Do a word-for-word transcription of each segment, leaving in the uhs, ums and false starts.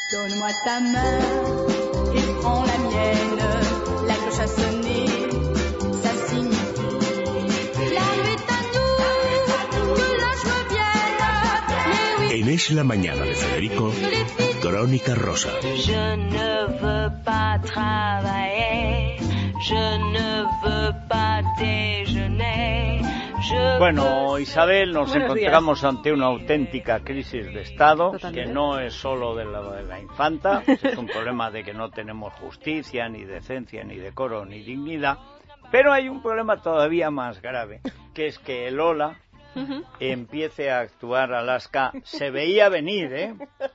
Donne-moi ta main et prends la mienne. La cloche a sonné, ça signifie la nuit est à nous, que la joie vienne. Mais oui. En Es la Mañana de Federico, Crónica Rosa. Je ne veux pas travailler, je ne veux pas déjeuner. Bueno, Isabel, nos Buenos encontramos días. ante una auténtica crisis de Estado, Totalmente. que no es solo de la, de la infanta, es un problema de que no tenemos justicia, ni decencia, ni decoro, ni dignidad, pero hay un problema todavía más grave, que es que el Ola uh-huh. empiece a actuar Alaska. Se veía venir, ¿eh?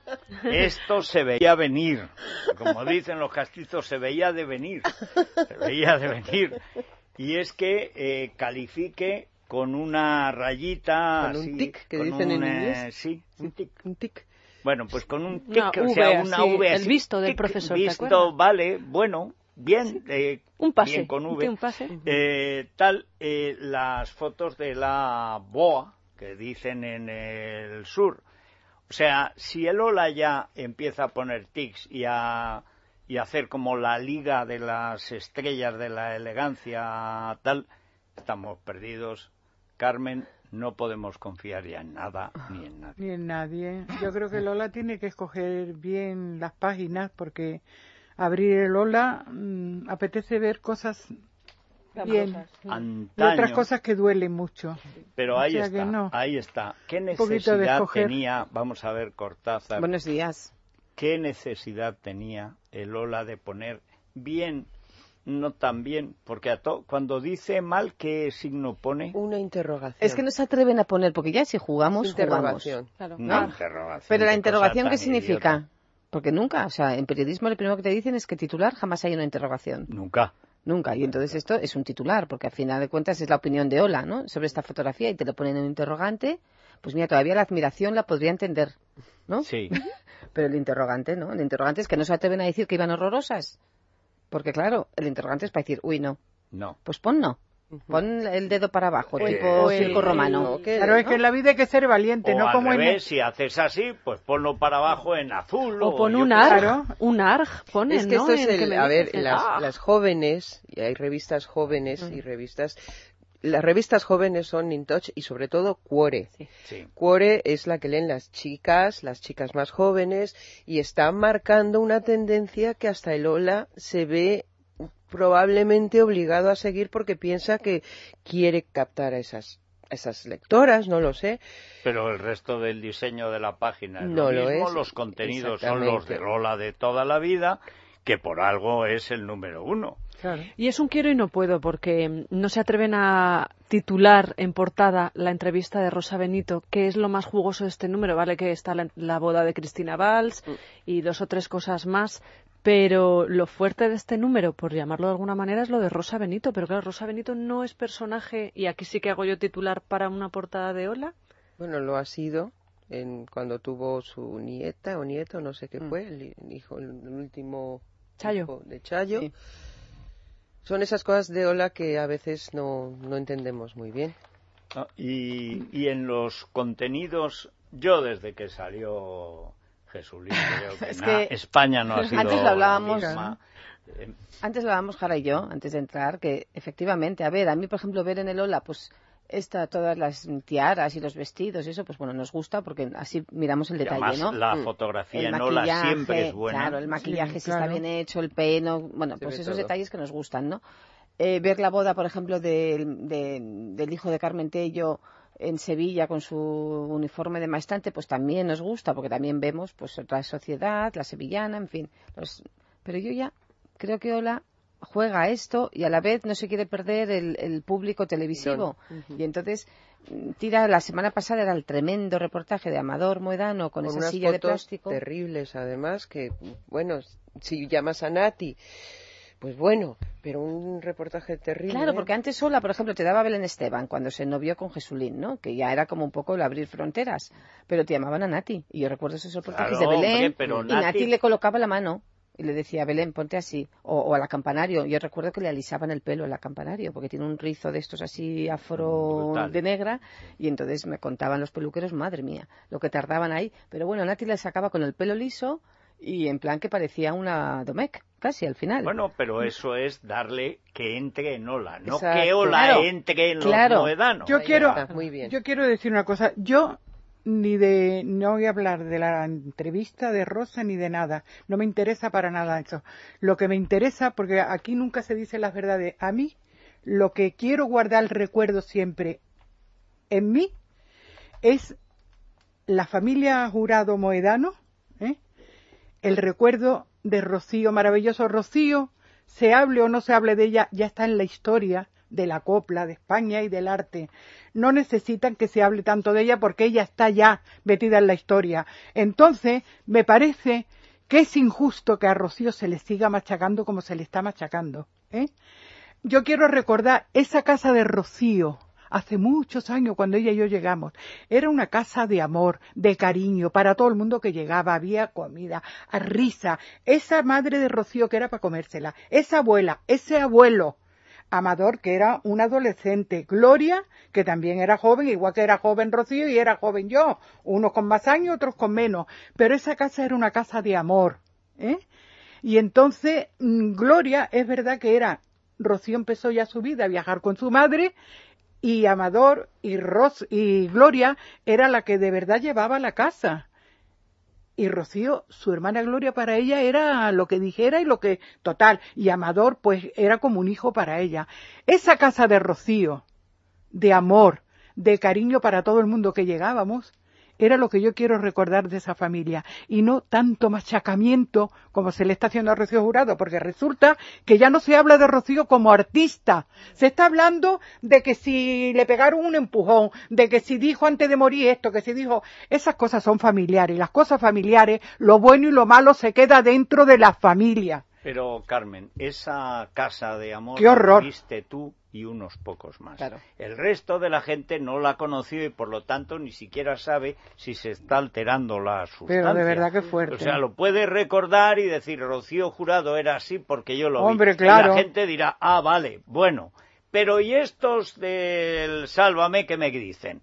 Esto se veía venir. Como dicen los castizos, se veía de venir. Se veía de venir. Y es que eh, califique con una rayita... Con un así, tic, que con dicen un, en inglés. Eh, sí, un tic. Un tic. Bueno, pues con un tic, Una o V, sea, una así, V el así, visto del tic, profesor, ¿te visto, acuerdas? vale, bueno, bien, eh, Un pase, bien con V. un pase. Eh, tal, eh, las fotos de la boa, que dicen en el sur. O sea, si el Ola ya empieza a poner tics y a, y a hacer como la liga de las estrellas de la elegancia, tal, estamos perdidos. Carmen, no podemos confiar ya en nada ni en nadie. Ni en nadie. Yo creo que Lola tiene que escoger bien las páginas porque abrir el Lola mmm, apetece ver cosas bien Antaño, y otras cosas que duelen mucho. Pero O ahí sea está, que no. ahí está. ¿Qué Un poquito de necesidad escoger. tenía, vamos a ver, Cortázar, Buenos días. qué necesidad tenía el Ola de poner bien, no tan bien, porque a to- cuando dice mal, ¿qué signo pone? Una interrogación. Es que no se atreven a poner, porque ya si jugamos, jugamos. Interrogación. Claro. Una ¿no? interrogación. Pero la qué interrogación, cosa ¿qué tan significa? idiota. Porque nunca, o sea, en periodismo lo primero que te dicen es que titular jamás hay una interrogación. Nunca. Nunca. Y entonces esto es un titular, porque al final de cuentas es la opinión de Ola, ¿no? Sobre esta fotografía y te lo ponen en un interrogante, pues mira, todavía la admiración la podría entender, ¿no? Sí. Pero el interrogante, ¿no? El interrogante es que no se atreven a decir que iban horrorosas. Porque claro, el interrogante es para decir, uy, no. No. Pues pon no. Pon el dedo para abajo, Eh, tipo sí. circo romano. Claro, es que en la vida hay que ser valiente, O no al como en revés, si haces así, pues ponlo para abajo en azul. O pon yo un qué arg, sé. Claro. un arg, ponen, Es que ¿no? esto es En que el, me a ver, dicen, las, ah. las jóvenes, y hay revistas jóvenes y revistas, las revistas jóvenes son In Touch y sobre todo Cuore. Sí. Cuore es la que leen las chicas, las chicas más jóvenes, y está marcando una tendencia que hasta el Ola se ve probablemente obligado a seguir porque piensa que quiere captar a esas, a esas lectoras, no lo sé. Pero el resto del diseño de la página es No lo lo mismo, es. los contenidos son los Exactamente. de Lola de toda la vida, que por algo es el número uno. Claro. Y es un quiero y no puedo, porque no se atreven a titular en portada la entrevista de Rosa Benito, que es lo más jugoso de este número, vale que está la, la boda de Cristina Valls y dos o tres cosas más, pero lo fuerte de este número, por llamarlo de alguna manera, es lo de Rosa Benito. Pero claro, Rosa Benito no es personaje, y aquí sí que hago yo titular para una portada de Ola. Bueno, lo ha sido en, cuando tuvo su nieta o nieto, no sé qué Mm. fue, el hijo, el último Chayo. hijo de Chayo. Sí. Son esas cosas de Ola que a veces no, no entendemos muy bien. Ah, y, y en los contenidos, yo desde que salió Jesulín, creo que, Es na- que España no ha sido antes lo hablábamos, la misma. Eh, Antes lo hablábamos Jara y yo, antes de entrar, que efectivamente, a ver, a mí, por ejemplo, ver en el Ola, pues, esta, todas las tiaras y los vestidos, eso, pues bueno, nos gusta porque así miramos el y detalle, además, ¿no? la Mm. fotografía El en Ola maquillaje, siempre es buena. claro, el maquillaje Sí, si está claro. bien hecho, el pelo, bueno, Se pues ve esos todo. detalles que nos gustan, ¿no? Eh, ver la boda, por ejemplo, del, de- del hijo de Carmen Tello en Sevilla con su uniforme de maestrante, pues también nos gusta, porque también vemos pues otra sociedad, la sevillana, en fin. Pues, pero yo ya creo que Ola juega a esto y a la vez no se quiere perder el, el público televisivo. Y entonces mm, tira, la semana pasada era el tremendo reportaje de Amador Moedano con, Con esa unas silla de fotos plástico. terribles, además, que, bueno, si llamas a Nati, pues bueno, pero un reportaje terrible. Claro, porque antes Ola, por ejemplo, te daba Belén Esteban cuando se novió con Jesulín, ¿no? Que ya era como un poco el abrir fronteras. Pero te llamaban a Nati. Y yo recuerdo esos reportajes Claro, de Belén. hombre, pero y Nati... Nati le colocaba la mano y le decía, Belén, ponte así. O, o a la Campanario. Yo recuerdo que le alisaban el pelo a la Campanario, porque tiene un rizo de estos así afro Brutal. de negra. Y entonces me contaban los peluqueros, madre mía, lo que tardaban ahí. Pero bueno, Nati le sacaba con el pelo liso y en plan que parecía una Domecq, casi al final. Bueno, pero eso es darle que entre en Ola, no Exacto. que Ola Claro, entre en los claro. moedanos. Yo quiero, está, muy bien. yo quiero decir una cosa. Yo ni de, no voy a hablar de la entrevista de Rosa ni de nada. No me interesa para nada eso. Lo que me interesa, porque aquí nunca se dicen las verdades. A mí, lo que quiero guardar el recuerdo siempre en mí es la familia Jurado Moedano, ¿eh? El recuerdo de Rocío, maravilloso Rocío, se hable o no se hable de ella, ya está en la historia de la copla de España y del arte. No necesitan que se hable tanto de ella porque ella está ya metida en la historia. Entonces, me parece que es injusto que a Rocío se le siga machacando como se le está machacando, ¿eh? Yo quiero recordar esa casa de Rocío, hace muchos años cuando ella y yo llegamos. Era una casa de amor, de cariño, para todo el mundo que llegaba, había comida, risa. Esa madre de Rocío que era para comérsela, esa abuela, ese abuelo, Amador, que era un adolescente, Gloria, que también era joven, igual que era joven Rocío y era joven yo, unos con más años, otros con menos, pero esa casa era una casa de amor, ¿eh? Y entonces, Gloria, es verdad que era, Rocío empezó ya su vida a viajar con su madre, y Amador y, Ros y Gloria era la que de verdad llevaba la casa. Y Rocío, su hermana Gloria, para ella era lo que dijera y lo que... Total. Y Amador, pues, era como un hijo para ella. Esa casa de Rocío, de amor, de cariño para todo el mundo que llegábamos, era lo que yo quiero recordar de esa familia. Y no tanto machacamiento como se le está haciendo a Rocío Jurado, porque resulta que ya no se habla de Rocío como artista. Se está hablando de que si le pegaron un empujón, de que si dijo antes de morir esto, que si dijo... Esas cosas son familiares. Las cosas familiares, lo bueno y lo malo se queda dentro de la familia. Pero, Carmen, esa casa de amor ¡Qué horror! la viste tú y unos pocos más. Claro. El resto de la gente no la ha conocido y, por lo tanto, ni siquiera sabe si se está alterando la sustancia. Pero de verdad que fuerte. O sea, lo puede recordar y decir, Rocío Jurado era así porque yo lo Hombre, vi. claro. Y la gente dirá, ah, vale, bueno. Pero, ¿y estos del Sálvame qué me dicen?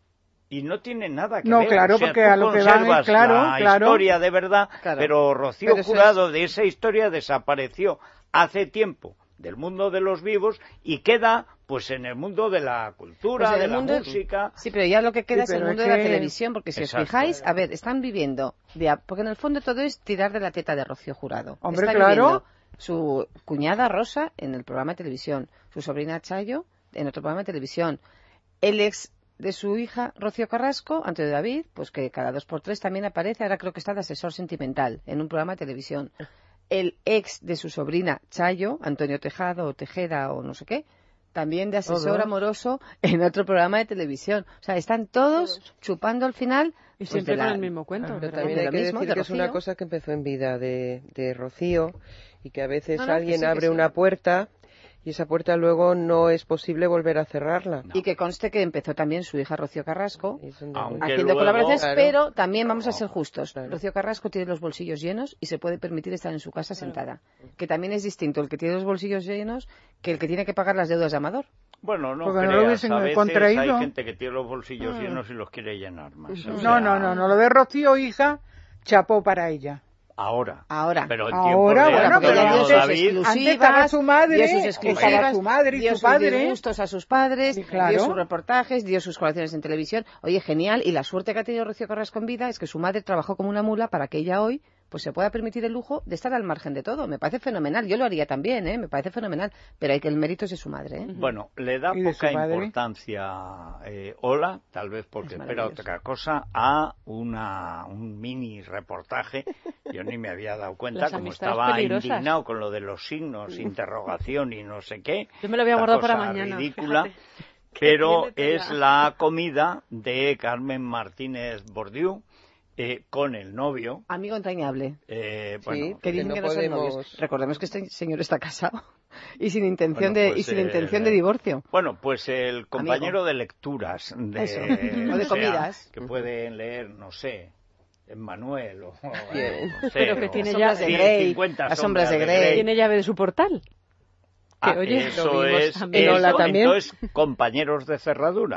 Y no tienen nada que No, ver. claro, o sea, porque tú a lo que van es conservas claro, la claro. historia de verdad, Claro. pero Rocío Pero eso Jurado de esa historia desapareció hace tiempo del mundo de los vivos y queda pues en el mundo de la cultura, Pues en de el la mundo- música. Sí, pero ya lo que queda Sí, es el pero mundo es de la que- televisión, porque si Exacto. os fijáis, a ver, están viviendo, de a- porque en el fondo todo es tirar de la teta de Rocío Jurado. Hombre, Está claro. viviendo su cuñada Rosa en el programa de televisión, su sobrina Chayo en otro programa de televisión, el ex de su hija Rocío Carrasco, Antonio David, pues que cada dos por tres también aparece, ahora creo que está de asesor sentimental en un programa de televisión. El ex de su sobrina Chayo, Antonio Tejado o Tejeda o no sé qué, también de asesor Todos. amoroso en otro programa de televisión. O sea, están todos chupando al final. Y pues, siempre de la- con el mismo cuento. Pero ¿verdad? también de hay lo que mismo, decir de que es una Rocío. cosa que empezó en vida de, de Rocío y que a veces No, no, que alguien sí, que abre sí. una puerta y esa puerta luego no es posible volver a cerrarla. Y que conste que empezó también su hija Rocío Carrasco Y es donde- Aunque haciendo luego- colaboraciones, Claro. pero también vamos a No, ser justos. claro. Rocío Carrasco tiene los bolsillos llenos y se puede permitir estar en su casa sentada. Que también es distinto el que tiene los bolsillos llenos que el que tiene que pagar las deudas de Amador. Bueno, no Porque no lo creas, hubiesen a veces contraído. hay gente que tiene los bolsillos llenos y los quiere llenar más. O No, sea, no, no, no. Lo de Rocío, hija, chapó para ella. Ahora. Ahora. Pero en Ahora, tiempos de bueno, porque pero ella dio Antonio sus antes- David, exclusivas, antes estaba su madre, dio sus estaba exclusivas, su madre y dio su sus padre. disgustos a sus padres, Sí, claro. dio sus reportajes, dio sus colaboraciones en televisión. Oye, genial. Y la suerte que ha tenido Rocío Carrasco en vida es que su madre trabajó como una mula para que ella hoy pues se pueda permitir el lujo de estar al margen de todo. Me parece fenomenal. Yo lo haría también, ¿eh? Me parece fenomenal. Pero hay que el mérito es de su madre, ¿eh? bueno, le da ¿Y de poca su padre? importancia eh, Ola, tal vez porque Es espera maravilloso. otra cosa, a una un mini reportaje. Yo ni me había dado cuenta, Las como amistades estaba peligrosas. indignado con lo de los signos, interrogación y no sé qué. Yo me lo había esta guardado para cosa mañana. ridícula. fíjate. Pero tiene tela. es la comida de Carmen Martínez Bordiú eh, con el novio. Amigo entrañable. Eh, Sí, bueno, Que porque dicen no que no son podemos- novios. Recordemos que este señor está casado y sin intención Bueno, de pues, y sin eh, intención de divorcio. Bueno, pues el compañero de lecturas de, Eso. O de sea, comidas. que pueden leer, no sé, Emmanuel o, o Bien. no sé, Pero que o- tiene Las ya- sombras de Sí, Grey, cincuenta las sombras de Grey. Grey. Tiene llave de su portal. Que, Ah, oye, eso lo vimos es, también. En Ola eso, también. entonces, compañeros de cerradura.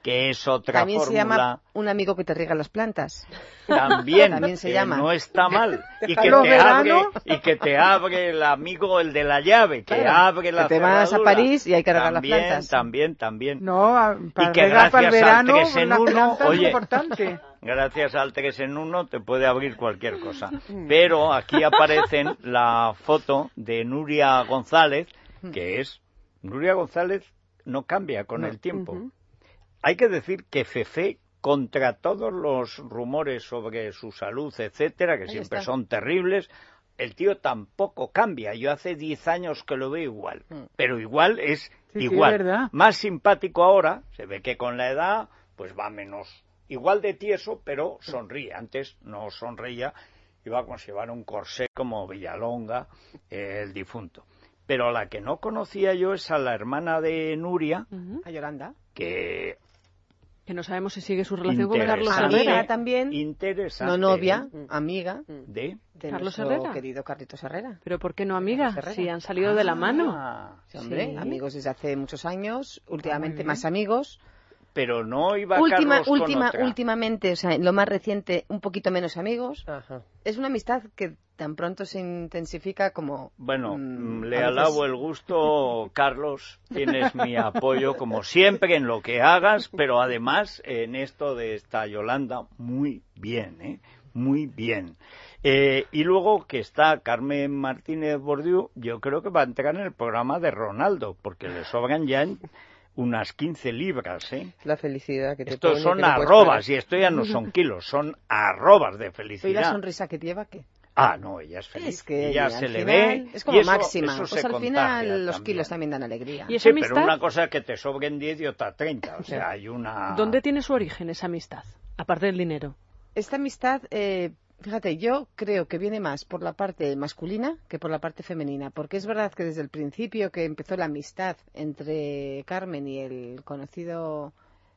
que es otra También fórmula. se llama un amigo que te riega las plantas. También, También se que llama. no está mal. Y que, Los te abre, veranos. y que te abre el amigo, el de la llave, que Claro, abre la que te vas a cerradura. París y hay que regar las También, plantas. También, también, No, a- para que regar para el gracias al verano, tres en las uno, plantas oye, es importante. Gracias al tres en uno te puede abrir cualquier cosa. Pero aquí aparecen la foto de Nuria González, que es... Nuria González no cambia con el tiempo. Ujú. Hay que decir que Fefe, contra todos los rumores sobre su salud, etcétera, que Ahí siempre está. son terribles, el tío tampoco cambia. Yo hace diez años que lo veo igual. Mm. Pero igual es Sí, sí, igual. es verdad. Más simpático ahora, se ve que con la edad pues va menos. Igual de tieso, pero sonríe. Antes no sonreía, iba como si llevara un corsé como Villalonga, eh, el difunto. Pero a la que no conocía yo es a la hermana de Nuria, Ujú. A Yolanda. que Que no sabemos si sigue su relación con Carlos interesante, Herrera. Amiga también. interesante, No novia, ¿eh? amiga de de Carlos nuestro Herrera. querido Carlitos Herrera. Pero ¿por qué no amiga? Carlos Herrera. Si han salido de la mano. Ah, Sí, hombre, Sí. amigos desde hace muchos años, últimamente bien. más amigos. pero no iba Última, Carlos con última, otra. últimamente, o sea, en lo más reciente, un poquito menos amigos. Ajá. Es una amistad que tan pronto se intensifica como... Bueno, mm, le a veces- alabo el gusto, Carlos. Tienes mi apoyo, como siempre, en lo que hagas, pero además en esto de esta Yolanda, muy bien, ¿eh? Muy bien. Eh, y luego que está Carmen Martínez Bordiú, yo creo que va a entrar en el programa de Ronaldo, porque le sobran ya en unas quince libras, ¿eh? La felicidad que te Estos pone, son que no puedes arrobas, parar. y esto ya no son kilos, son arrobas de ¿Y la felicidad. sonrisa que lleva qué? Ah, no, ella es feliz. Es que ella al se le final ve. es como y eso- máxima. eso Pues se al contagia final los también. kilos también dan alegría. ¿Y esa Sí, amistad? pero una cosa es que te sobren diez y otra treinta. O sea, hay una... ¿Dónde tiene su origen esa amistad? Aparte del dinero. Esta amistad, eh, fíjate, yo creo que viene más por la parte masculina que por la parte femenina, porque es verdad que desde el principio que empezó la amistad entre Carmen y el conocido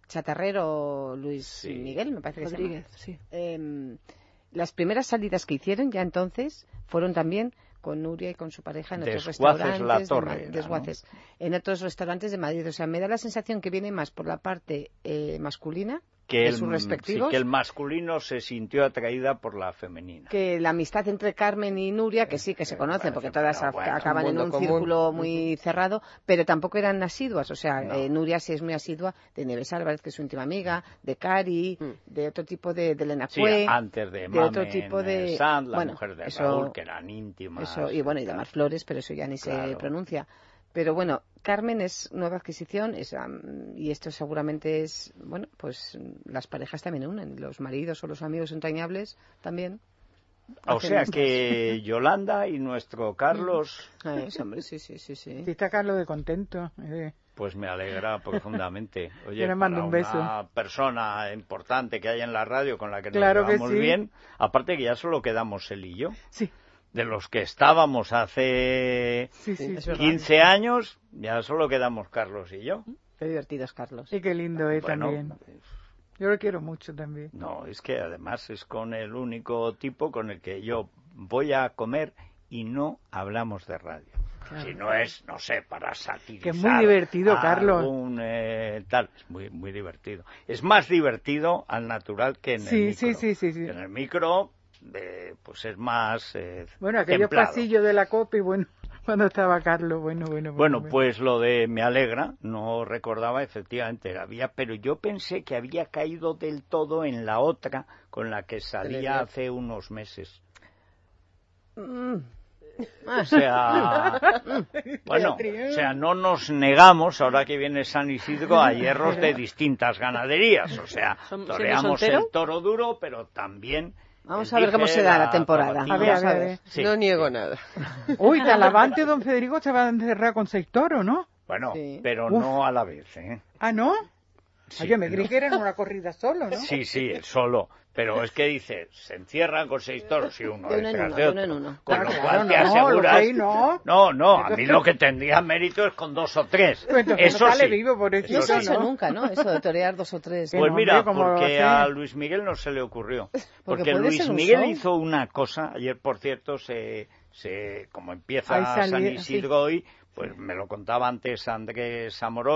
chatarrero Luis Sí. Miguel, me parece que Rodríguez, se sí. llama. Eh, las primeras salidas que hicieron ya entonces fueron también con Nuria y con su pareja en otros Desguaces restaurantes La de Torre Ma- era, ¿no? Desguaces, en otros restaurantes de Madrid. O sea, me da la sensación que viene más por la parte eh, masculina que de el, sus sí, respectivos que el masculino se sintió atraída por la femenina. que la amistad entre Carmen y Nuria, que sí que se conocen, porque todas pero a- bueno, acaban un en mundo un común. círculo muy cerrado, pero tampoco eran asiduas. O sea, No. eh, Nuria sí es muy asidua de Nieves Álvarez, que es su íntima amiga, de Cari, Mm. de otro tipo de, de Elena Sí, Cue, antes de, de otro Mamen tipo de... Sanz, la bueno, mujer de eso- Raúl, que eran íntimas. eso, y bueno, y de tal. Mar Flores, pero eso ya ni Claro. se pronuncia. Pero bueno, Carmen es nueva adquisición es, am, y esto seguramente es, bueno, pues las parejas también unen, los maridos o los amigos entrañables también. O hacen sea estas- que Yolanda y nuestro Carlos, Eh, sí, hombre, sí, sí, sí, sí. Si está Carlos de contento. eh. pues me alegra profundamente. Oye, Yo le mando para un beso. una persona importante que hay en la radio con la que nos Claro que llevamos sí. bien, aparte que ya solo quedamos él y yo, Sí, de los que estábamos hace sí, sí. Es verdad. quince años, ya solo quedamos Carlos y yo. Qué divertido es Carlos. Sí, qué lindo es Bueno, también. Yo lo quiero mucho también. no, es que además es con el único tipo con el que yo voy a comer y no hablamos de radio. Si no es, no sé, para satirizar. Que es muy divertido, a Carlos. algún, eh, tal, es muy, muy divertido. Es más divertido al natural que en Sí, el micro. sí, sí, sí, sí. En el micro, eh, pues es más eh, Bueno, aquellos templado. pasillos de la copa y bueno, cuando estaba Carlos, bueno, bueno, bueno. Bueno, pues lo de me alegra, no recordaba, efectivamente había, pero yo pensé que había caído del todo en la otra con la que salía Televisión. hace unos meses. Mm. O sea, bueno, o sea, no nos negamos, ahora que viene San Isidro, a hierros de distintas ganaderías. O sea, Son- siendo toreamos soltero. el toro duro, pero también... Vamos el a ver cómo dije, se da la temporada. tabaquilla. A ver, a ver, a Vamos ver. Sí, no niego sí. nada. Uy, Talavante, don Federico, se va a encerrar con seis toros, ¿no? Bueno, Sí. pero Uf. no a la vez, ¿eh? Ah, ¿no? Sí, Ay, yo me no. creí que era en una corrida solo, ¿no? Sí, sí, el solo. Pero es que dice, se encierran con seis toros y uno De uno en detrás uno, de de otro. uno en uno. Con Ah, lo claro, cual te no, los aseguras... seis no. no, no, a mí lo que tendría mérito es con dos o tres. Pues entonces Eso no sale sí. vivo, pobrecito, No se ha sí. hecho ¿no? nunca, ¿no? Eso de torear dos o tres. Sí, Pues no, mira, hombre, ¿cómo lo va a porque hacer? a Luis Miguel no se le ocurrió. Porque Porque puede Luis ser un Miguel show. hizo una cosa, ayer por cierto, se, se como empieza Ahí salí- San sí. Isidro hoy, pues me lo contaba antes Andrés Amorós,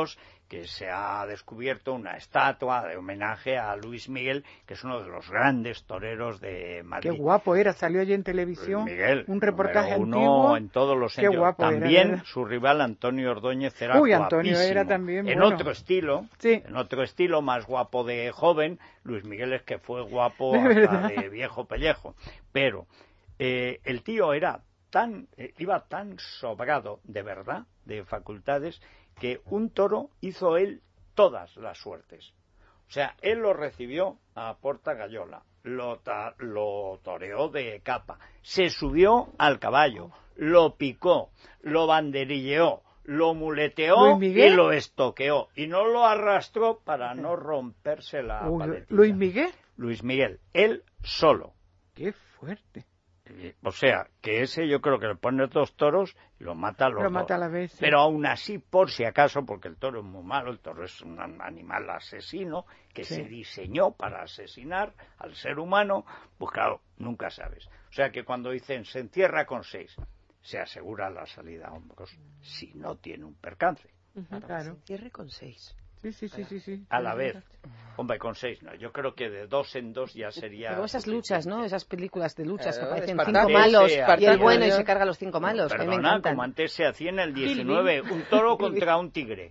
que se ha descubierto una estatua de homenaje a Luis Miguel, que es uno de los grandes toreros de Madrid. Qué guapo era, salió allí en televisión. Luis Miguel, un reportaje uno antiguo. En todos los Qué sentidos. guapo También era, su rival Antonio Ordóñez era Uy, Antonio guapísimo. era también En bueno. otro estilo, sí. en otro estilo, más guapo de joven. Luis Miguel es que fue guapo de hasta verdad. de viejo pellejo. Pero eh, el tío era tan, eh, iba tan sobrado de verdad, de facultades, que un toro hizo él todas las suertes. O sea, él lo recibió a Porta Gallola, lo, ta, lo toreó de capa, se subió al caballo, lo picó, lo banderilleó, lo muleteó y lo estoqueó. Y no lo arrastró para no romperse la Uy, paletilla. ¿Luis Miguel? Luis Miguel, él solo. Qué fuerte. O sea, que ese yo creo que le pone dos toros y lo mata a los Lo dos. mata a la vez, sí. Pero aún así, por si acaso, porque el toro es muy malo, el toro es un animal asesino que Sí. se diseñó para asesinar al ser humano, pues claro, nunca sabes. O sea que cuando dicen se entierra con seis, se asegura la salida a hombros si no tiene un percance. Uh-huh. Claro. Se cierre con seis. Sí, sí, sí, sí, sí. A la vez. Hombre, con seis no. Yo creo que de dos en dos ya sería... Pero esas luchas, ¿no? Esas películas de luchas Claro, que parecen Espartaco, cinco malos ese, y el bueno y Espartaco. se carga a los cinco malos. que me Perdona, encantan. como antes se hacía en el diecinueve, un toro contra un tigre.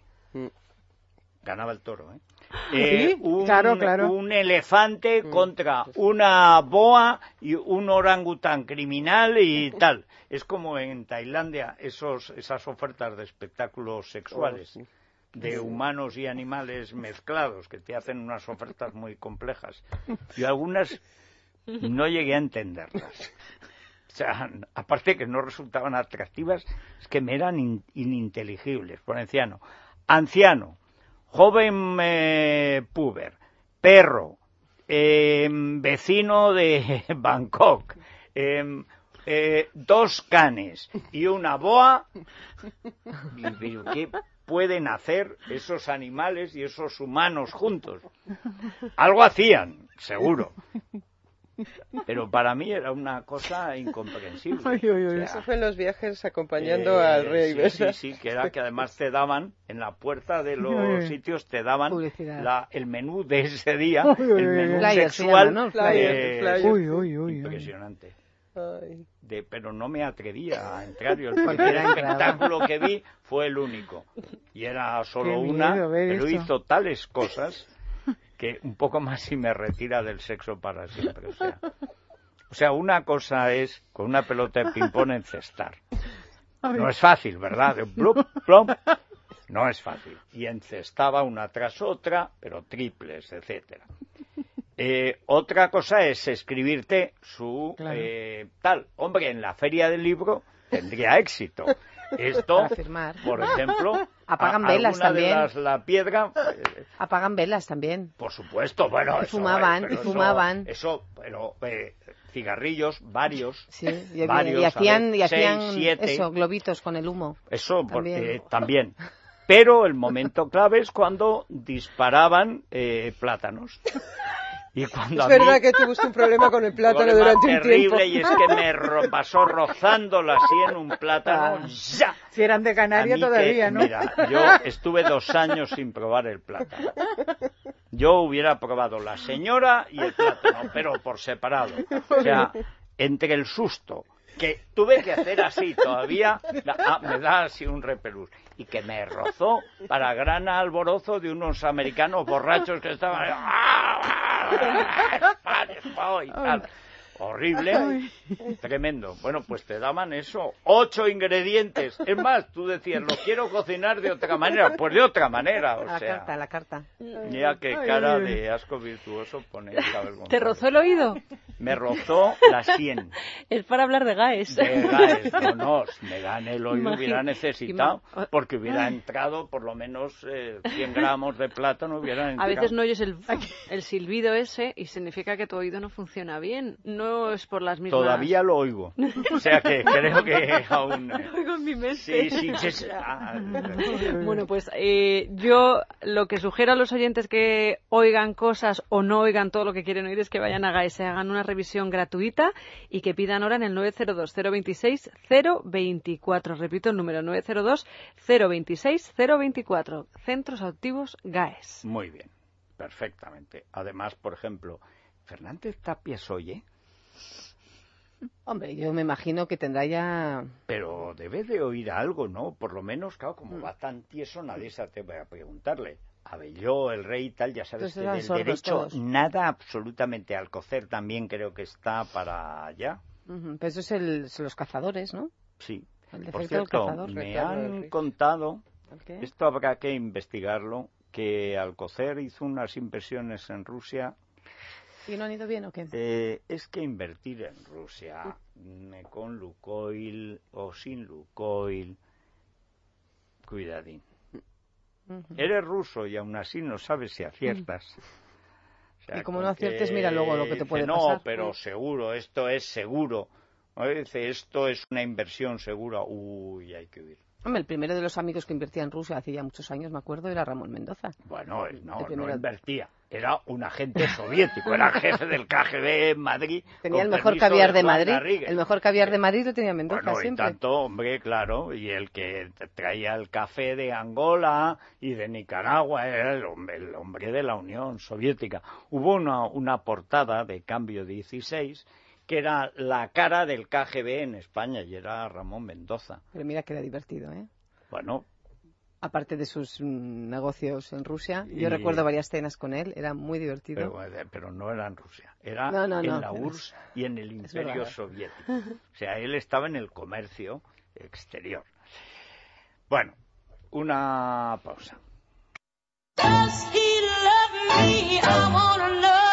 Ganaba el toro, ¿eh? Eh, Sí, un, claro, claro. un elefante contra una boa y un orangután criminal y tal. Es como en Tailandia esos, esas ofertas de espectáculos sexuales. Oh, sí. De humanos y animales mezclados, que te hacen unas ofertas muy complejas. Y algunas no llegué a entenderlas. O sea, aparte que no resultaban atractivas, es que me eran in, ininteligibles. Por anciano, anciano, joven eh, puber, perro, eh, vecino de Bangkok, eh, eh, dos canes y una boa. Y, pero, ¿qué pueden hacer esos animales y esos humanos juntos? Algo hacían, seguro. Pero para mí era una cosa incomprensible. Ay, ay, ay. O sea, Eso fue en los viajes acompañando eh, al rey, sí, ¿verdad? sí, sí, que era que además te daban, en la puerta de los sitios te daban Publicidad. la, el menú de ese día, Uy, uy, el uy, menú Flyer se sexual. llama, ¿no? Flyer, eh, flyer. Uy, uy, uy, uy. Impresionante. Ay. De, pero no me atrevía a entrar. Yo el Porque primer era entrada. espectáculo que vi fue el único. Y era solo Qué una, miedo ver pero eso. hizo tales cosas que un poco más si me retira del sexo para siempre. O sea, o sea, una cosa es con una pelota de ping-pong encestar. No es fácil, ¿verdad? De blup, plom. No es fácil. Y encestaba una tras otra, pero triples, etcétera. Eh, otra cosa es escribirte su Claro. eh, tal. Hombre, en la feria del libro tendría éxito. Esto, Para firmar. por ejemplo, Apagan a- velas alguna también. de las La Piedra, eh, Apagan velas también. por supuesto, bueno, Y eso, fumaban, eh, pero y fumaban. Eso, eso, pero eh, cigarrillos, varios, Sí, y, varios, y a hacían, ver, y seis, hacían siete. eso, globitos con el humo. Eso por- También. eh, también. Pero el momento clave es cuando disparaban eh, plátanos. Y cuando Es a mí- verdad que tuviste un problema con el plátano problema durante un terrible, tiempo. y es que me ro- pasó rozándola así en un plátano. Ah. ¡Ya! Si eran de A Canarias mí que, todavía, ¿no? Mira, yo estuve dos años sin probar el plátano. Yo hubiera probado la señora y el plátano, pero por separado. O sea, entre el susto, que tuve que hacer así todavía, la- ah, me da así un repelús, y que me rozó para gran alborozo de unos americanos borrachos que estaban... ¡Ah, ah, ah, y tal. Horrible, tremendo. Bueno, pues te daban eso, ocho ingredientes. Es más, tú decías, lo quiero cocinar de otra manera. Pues de otra manera, o la sea. carta, la carta. Mira qué cara de asco virtuoso pone Isabel González. ¿Te rozó el oído? Me rozó la sien. Es para hablar de Gaes. De Gaes, no, no, me gane el oído, Imagina- hubiera necesitado, ima- porque hubiera entrado por lo menos eh, cien gramos de plátano, hubieran A entrado. veces no oyes el, el silbido ese y significa que tu oído no funciona bien. No no es por las mismas... Todavía lo oigo. O sea que creo que aún... Oigo en mi mente. Sí, sí, sí, sí. Ah. Bueno, pues eh, yo lo que sugiero a los oyentes que oigan cosas o no oigan todo lo que quieren oír es que vayan a G A E, se hagan una revisión gratuita y que pidan hora en el nueve cero dos, cero veintiséis, cero veinticuatro. Repito el número, nueve cero dos, cero veintiséis, cero veinticuatro. Centros Activos G A E S. Muy bien, perfectamente. Además, por ejemplo, Fernández Tapia oye. Hombre, yo me imagino que tendrá ya... Pero debe de oír algo, ¿no? Por lo menos, claro, como va tan tieso, nadie se atreve a preguntarle. Abelló, el rey y tal, ya sabes que del derecho todos. nada absolutamente. Alcocer también creo que está para allá. Uh-huh. Pero eso es el, son los cazadores, ¿no? Sí. El Por defecto del cierto, cazador. me han contado, ¿Qué? esto habrá que investigarlo, que Alcocer hizo unas inversiones en Rusia. ¿Y no han ido bien o qué? Eh, es que invertir en Rusia eh, con Lukoil o sin Lukoil, cuidadín. Uh-huh. Eres ruso y aún así no sabes si aciertas. O sea, y como con no aciertes, que mira luego lo que te dice, puede no, pasar. No, pero seguro, esto es seguro. ¿No? Dice, esto es una inversión segura. Uy, hay que huir. Hombre, el primero de los amigos que invertía en Rusia hace ya muchos años, me acuerdo, era Ramón Mendoza. Bueno, no, primero... no invertía. Era un agente soviético, era jefe del K G B en Madrid. Tenía el mejor caviar de, de Madrid. Garrigues. El mejor caviar de Madrid lo tenía Mendoza bueno, siempre. Y tanto, hombre, claro, y el que traía el café de Angola y de Nicaragua era el hombre, el hombre de la Unión Soviética. Hubo una, una portada de Cambio dieciséis que era la cara del K G B en España y era Ramón Mendoza. Pero mira que era divertido, ¿eh? Bueno. Aparte de sus mm, negocios en Rusia, y... yo recuerdo varias cenas con él, era muy divertido. Pero, pero no era en Rusia, era no, no, en no, la U R S S y en el Imperio Soviético. O sea, él estaba en el comercio exterior. Bueno, una pausa. Does he love me? I wanna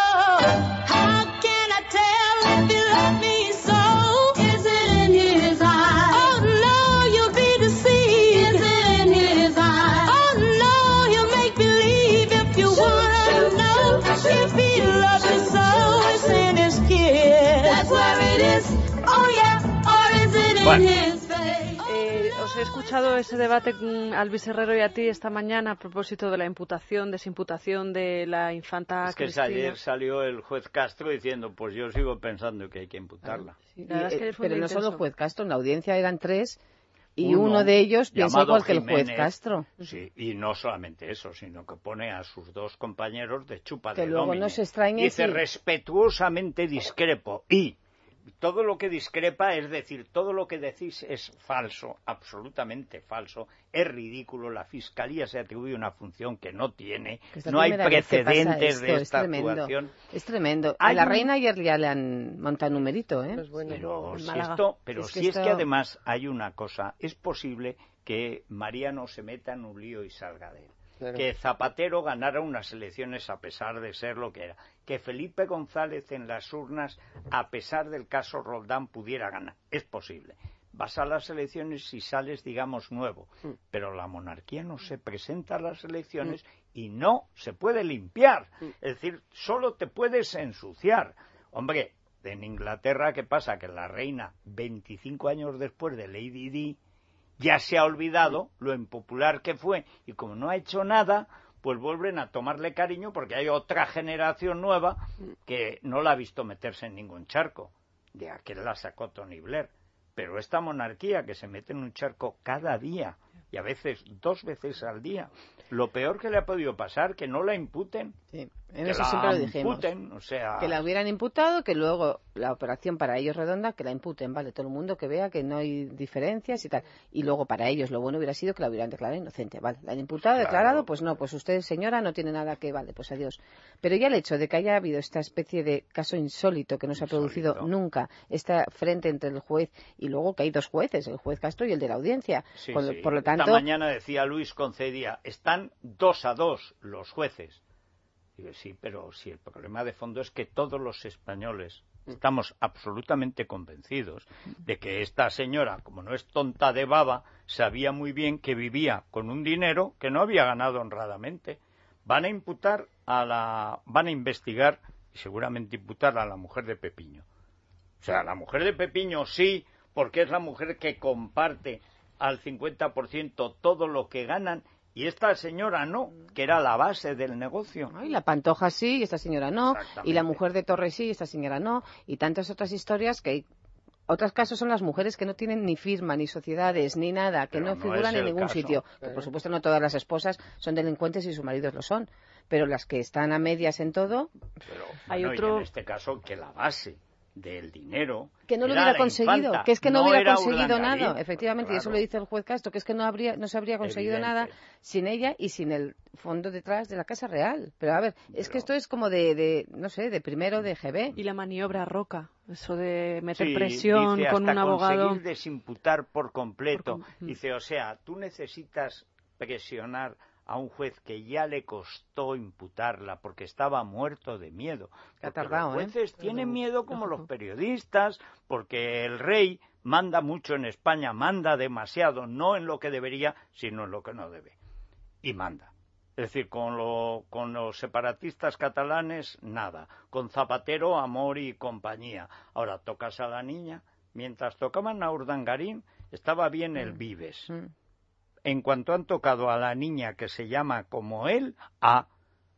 know. How can I tell if he loves me so? Is it in his eyes? Oh no, you'll be deceived. Is it in his eyes? Oh no, he'll make believe if you wanna know. If he loves you so, it's in his kiss. That's where it is. Oh yeah, or is it in bueno. his face? Eh, os he escuchado ese debate a Luis Herrero y a ti esta mañana a propósito de la imputación, desimputación de la infanta Es que Cristina. ayer salió el juez Castro diciendo, pues yo sigo pensando que hay que imputarla. Sí, La verdad y, es que eh, fue pero muy no intenso. solo el juez Castro, en la audiencia eran tres y uno, uno de ellos piensa igual que el Jiménez, juez Castro. Sí, y no solamente eso, sino que pone a sus dos compañeros de chupa Que de luego domine. no se extrañe Dice, si- respetuosamente discrepo. Y todo lo que discrepa, es decir, todo lo que decís es falso, absolutamente falso, es ridículo, la Fiscalía se atribuye una función que no tiene, Que es la no hay primera vez que pasa precedentes esto, de es esta tremendo. actuación. Es tremendo. Hay A la un- reina ayer ya le han montado un numerito, ¿eh? Pues bueno. Pero, en si, Málaga. esto, pero Es que si es esto- que además hay una cosa, es posible que Mariano se meta en un lío y salga de él. Claro. Que Zapatero ganara unas elecciones a pesar de ser lo que era. Que Felipe González en las urnas, a pesar del caso Roldán, pudiera ganar. Es posible. Vas a las elecciones y sales, digamos, nuevo. Mm. Pero la monarquía no se presenta a las elecciones y no se puede limpiar. Mm. Es decir, solo te puedes ensuciar. Hombre, en Inglaterra, ¿qué pasa? Que la reina, veinticinco años después de Lady Di, ya se ha olvidado lo impopular que fue, y como no ha hecho nada, pues vuelven a tomarle cariño porque hay otra generación nueva que no la ha visto meterse en ningún charco. De aquel la sacó Tony Blair. Pero esta monarquía que se mete en un charco cada día, y a veces dos veces al día, lo peor que le ha podido pasar, que no la imputen. Sí, en que eso la siempre lo dijimos. imputen, o sea... Que la hubieran imputado, que luego la operación para ellos redonda, que la imputen, vale, todo el mundo que vea que no hay diferencias y tal. Y luego para ellos lo bueno hubiera sido que la hubieran declarado inocente, vale, la han imputado, Claro. declarado, pues no, pues usted señora no tiene nada que, vale, pues adiós. Pero ya el hecho de que haya habido esta especie de caso insólito que no se ha Insólito. producido nunca, esta frente entre el juez y luego que hay dos jueces, el juez Castro y el de la audiencia. Sí, Con- sí. Por lo tanto, Esta mañana decía Luis Concedía, están dos a dos los jueces. Digo, sí, pero si el problema de fondo es que todos los españoles estamos absolutamente convencidos de que esta señora, como no es tonta de baba, sabía muy bien que vivía con un dinero que no había ganado honradamente. Van a imputar a la, van a investigar y seguramente imputar a la mujer de Pepiño. sea, la mujer de Pepiño sí, porque es la mujer que comparte al cincuenta por ciento todo lo que ganan, y esta señora no, que era la base del negocio. Ay, la Pantoja sí, y esta señora no, y la mujer de Torres sí, y esta señora no, y tantas otras historias que hay. Otros casos son las mujeres que no tienen ni firma, ni sociedades, ni nada, que Pero no no figuran es en el ningún caso. sitio. Que, por supuesto, no todas las esposas son delincuentes y sus maridos lo son, pero las que están a medias en todo... Pero, Hay bueno, otro- y en este caso que la base del dinero... Que no lo era hubiera la conseguido, infanta, que es que no, hubiera era conseguido Urdangarín. nada, efectivamente, y Pues eso claro. lo dice el juez Castro, que es que no habría, no se habría conseguido Evidente. nada sin ella y sin el fondo detrás de la Casa Real. Pero a ver, es Pero- que esto es como de, de, no sé, de primero de G B. Y la maniobra Roca, eso de meter Sí, presión dice, con hasta un abogado. conseguir desimputar por completo. Por com- Dice, o sea, tú necesitas presionar a un juez que ya le costó imputarla porque estaba muerto de miedo. Que ha Porque tardado, los ¿eh? jueces tienen miedo como lógico. los periodistas, porque el rey manda mucho en España, manda demasiado, no en lo que debería, sino en lo que no debe. Y manda. Es decir, con, lo, con los separatistas catalanes, nada. Con Zapatero, amor y compañía. Ahora tocas a la niña. Mientras tocaban a Urdangarín, estaba bien el Vives. Mm. En cuanto han tocado a la niña que se llama como él, a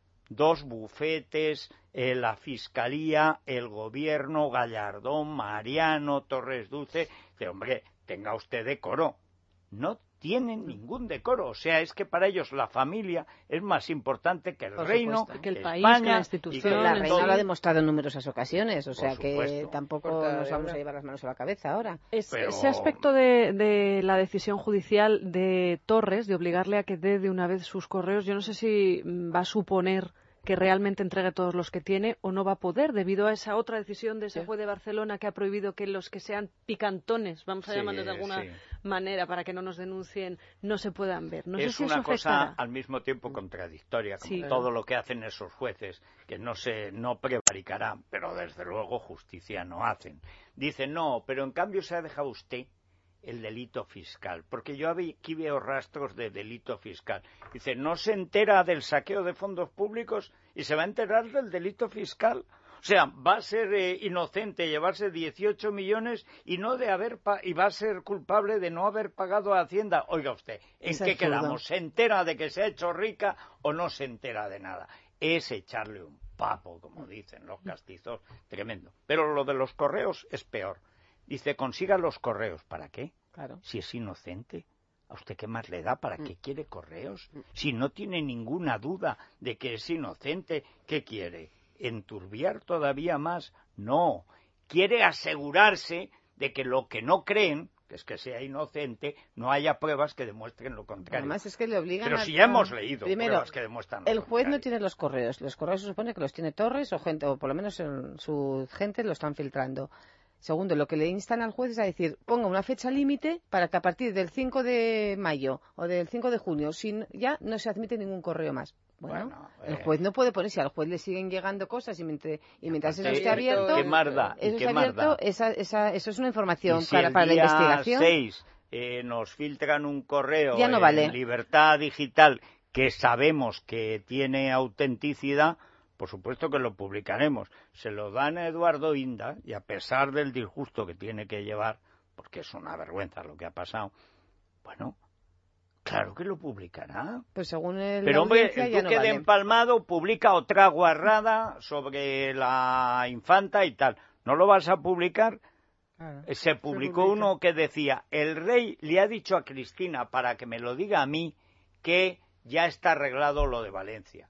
dos bufetes, eh, la Fiscalía, el Gobierno, Gallardón, Mariano, Torres Dulce, dice, hombre, tenga usted decoro. No tienen ningún decoro, o sea, es que para ellos la familia es más importante que el Por reino, supuesto. Que el que país, España, que la y institución, La en reina sí. lo ha demostrado en numerosas ocasiones, o sea que supuesto. tampoco Portada nos de vamos obra. a llevar las manos a la cabeza ahora. Es- Pero- Ese aspecto de, de la decisión judicial de Torres, de obligarle a que dé de una vez sus correos, yo no sé si mm, va a suponer que realmente entregue todos los que tiene o no va a poder, debido a esa otra decisión de ese juez de Barcelona que ha prohibido que los que sean picantones, vamos a Sí, llamarlos de alguna sí. manera, para que no nos denuncien, no se puedan ver. No sé es si una eso cosa afectará. al mismo tiempo contradictoria, como Sí. todo lo que hacen esos jueces, que no se no prevaricarán, pero desde luego justicia no hacen. Dicen, no, pero en cambio se ha dejado usted el delito fiscal, porque yo aquí veo rastros de delito fiscal. Dice, no se entera del saqueo de fondos públicos y se va a enterar del delito fiscal. O sea, va a ser eh, inocente llevarse dieciocho millones y no de haber pa y va a ser culpable de no haber pagado a Hacienda. Oiga usted, ¿en Es qué absurdo. quedamos? ¿Se entera de que se ha hecho rica o no se entera de nada? Es echarle un papo, como dicen los castizos, tremendo. Pero lo de los correos es peor. Dice, consiga los correos. ¿Para qué? Claro. Si es inocente. ¿A usted qué más le da? ¿Para qué quiere correos? Si no tiene ninguna duda de que es inocente, ¿qué quiere? ¿Enturbiar todavía más? No. Quiere asegurarse de que lo que no creen, que es que sea inocente, no haya pruebas que demuestren lo contrario. Además es que le obligan Pero a... si ya hemos leído Primero, pruebas que demuestran lo el juez no contrario. tiene los correos. Los correos se supone que los tiene Torres o gente, o por lo menos en su gente lo están filtrando. Segundo, lo que le instan al juez es a decir, ponga una fecha límite para que a partir del cinco de mayo o del cinco de junio sin, ya no se admite ningún correo más. Bueno, Bueno, el eh. juez no puede poner, si al juez le siguen llegando cosas y mientras, y mientras eso Aparte, esté abierto, ¿qué más da? ¿Y eso qué está más abierto, da? esa, esa, eso es una información Y si para, el para la día investigación. seis eh, nos filtran un correo Ya no en vale. Libertad Digital que sabemos que tiene autenticidad, por supuesto que lo publicaremos. Se lo dan a Eduardo Inda y a pesar del disgusto que tiene que llevar, porque es una vergüenza lo que ha pasado, bueno, claro que lo publicará. Pues según el, Pero la hombre, audiencia el ya Duque no de vale. Empalmado publica otra guarrada sobre la infanta y tal. ¿No lo vas a publicar? Claro. Eh, Se publicó publica. uno que decía, el rey le ha dicho a Cristina, para que me lo diga a mí, que ya está arreglado lo de Valencia.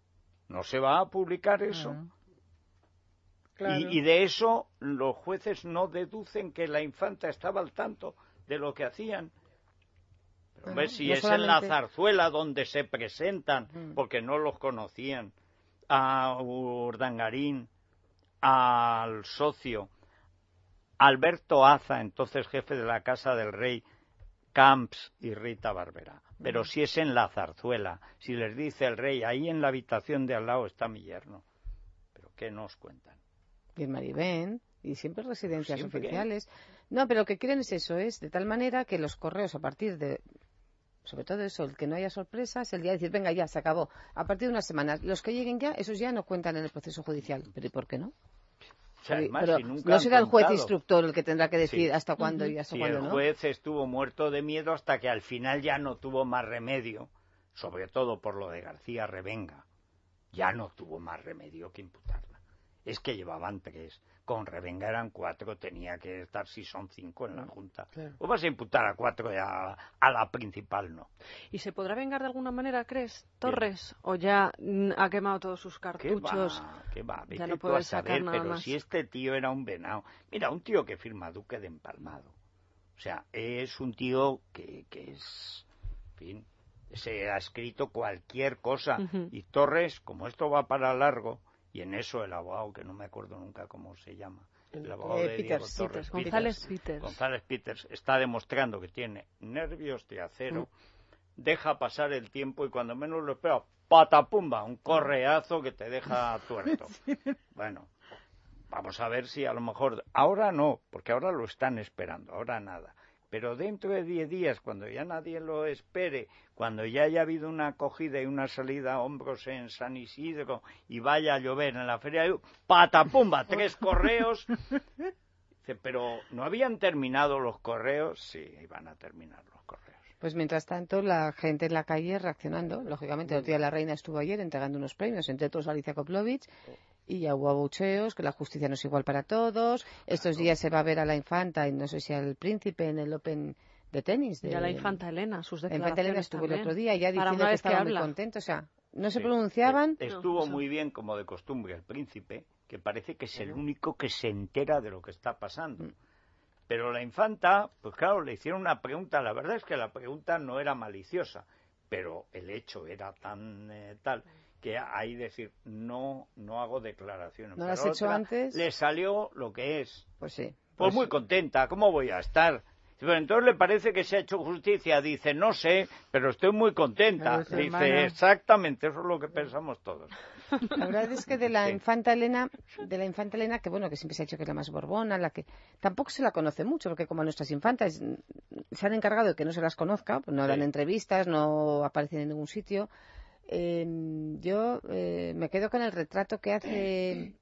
¿No se va a publicar eso? Claro. Claro. Y, y de eso los jueces no deducen que la infanta estaba al tanto de lo que hacían. Pero, hombre, Bueno, si no es en la solamente- zarzuela donde se presentan, Mm. porque no los conocían, a Urdangarín, al socio, Alberto Aza, entonces jefe de la Casa del Rey, Camps y Rita Barberá. Pero si es en la zarzuela, si les dice el rey, ahí en la habitación de al lado está mi yerno. ¿Pero qué nos cuentan? Y el Maribén, y siempre residencias Siempre. oficiales. No, pero lo que quieren es eso, es de tal manera que los correos a partir de, sobre todo eso, el que no haya sorpresas, el día de decir, venga, ya, se acabó. A partir de unas semanas, los que lleguen ya, esos ya no cuentan en el proceso judicial. ¿Pero y por qué no? O sea, además, pero si nunca no han será el juez contado. instructor el que tendrá que decir Sí. hasta cuándo y hasta Sí, cuándo el no. juez estuvo muerto de miedo hasta que al final ya no tuvo más remedio, sobre todo por lo de García Revenga, ya no tuvo más remedio que imputarla. Es que llevaban tres, con Revenga eran cuatro, tenía que estar si son cinco en la Junta. Claro. O vas a imputar a cuatro y a, a la principal no. ¿Y se podrá vengar de alguna manera, crees, Torres? ¿O ya mm, ha quemado todos sus ¿Qué cartuchos? va? ¿Qué va? Vete Ya no tú puede a saber, sacar nada pero más. si este tío era un venado. Mira, un tío que firma Duque de Empalmado. O sea, es un tío que, que es... En fin, se ha escrito cualquier cosa. Ujú. Y Torres, como esto va para largo, y en eso el abogado, que no me acuerdo nunca cómo se llama, el abogado Eh, de Peters, Diego Torres, Peters, González Peters. González Peters, está demostrando que tiene nervios de acero, deja pasar el tiempo y cuando menos lo espera, patapumba, un correazo que te deja tuerto. Bueno, vamos a ver si a lo mejor, ahora no, porque ahora lo están esperando, ahora nada. Pero dentro de diez días, cuando ya nadie lo espere, cuando ya haya habido una acogida y una salida a hombros en San Isidro y vaya a llover en la feria, patapumba, tres correos. Dice, pero ¿no habían terminado los correos? Sí, iban a terminar los correos. Pues mientras tanto, la gente en la calle reaccionando. Lógicamente, el día la reina estuvo ayer entregando unos premios, entre otros Alicia Koplovich, y ya hubo abucheos, que la justicia no es igual para todos. Estos días se va a ver a la infanta y no sé si al príncipe en el Open de tenis. De... Y a la infanta Elena, sus La declaraciones infanta Elena estuvo también. el otro día ya Para diciendo una que vez que estaba muy habla. contento. O sea, no se Sí. pronunciaban. Eh, Estuvo No, eso. muy bien, como de costumbre, el príncipe, que parece que es el único que se entera de lo que está pasando. Mm. Pero la infanta, pues claro, le hicieron una pregunta. La verdad es que la pregunta no era maliciosa, pero el hecho era tan eh, tal que ahí decir, no no hago declaraciones. ¿No Pero las has hecho otra, antes? le salió lo que es. Pues sí. Pues muy contenta, ¿cómo voy a estar? Pero entonces le parece que se ha hecho justicia. Dice, no sé, pero estoy muy contenta. Claro, su Dice, hermana. exactamente, eso es lo que pensamos todos. La verdad es que de la Sí. infanta Elena, de la infanta Elena, que bueno, que siempre se ha dicho que es la más borbona, la que tampoco se la conoce mucho, porque como a nuestras infantas mm, se han encargado de que no se las conozca, pues no dan Sí. entrevistas, no aparecen en ningún sitio. Eh, yo eh, me quedo con el retrato que hace